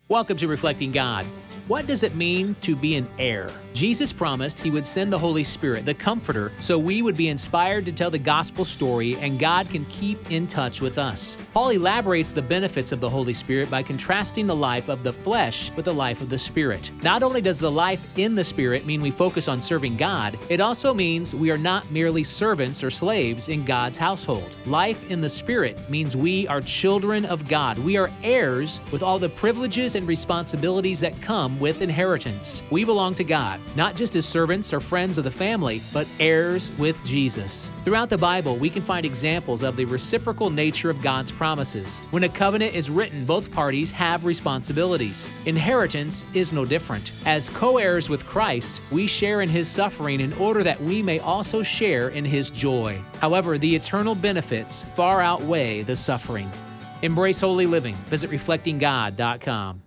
Welcome to Reflecting God. What does it mean to be an heir? Jesus promised He would send the Holy Spirit, the Comforter, so we would be inspired to tell the gospel story and God can keep in touch with us. Paul elaborates the benefits of the Holy Spirit by contrasting the life of the flesh with the life of the Spirit. Not only does the life in the Spirit mean we focus on serving God, it also means we are not merely servants or slaves in God's household. Life in the Spirit means we are children of God. We are heirs with all the privileges and responsibilities that come with inheritance. We belong to God, not just as servants or friends of the family, but heirs with Jesus. Throughout the Bible, we can find examples of the reciprocal nature of God's promises. When a covenant is written, both parties have responsibilities. Inheritance is no different. As co-heirs with Christ, we share in His suffering in order that we may also share in His joy. However, the eternal benefits far outweigh the suffering. Embrace holy living. Visit reflectinggod.com.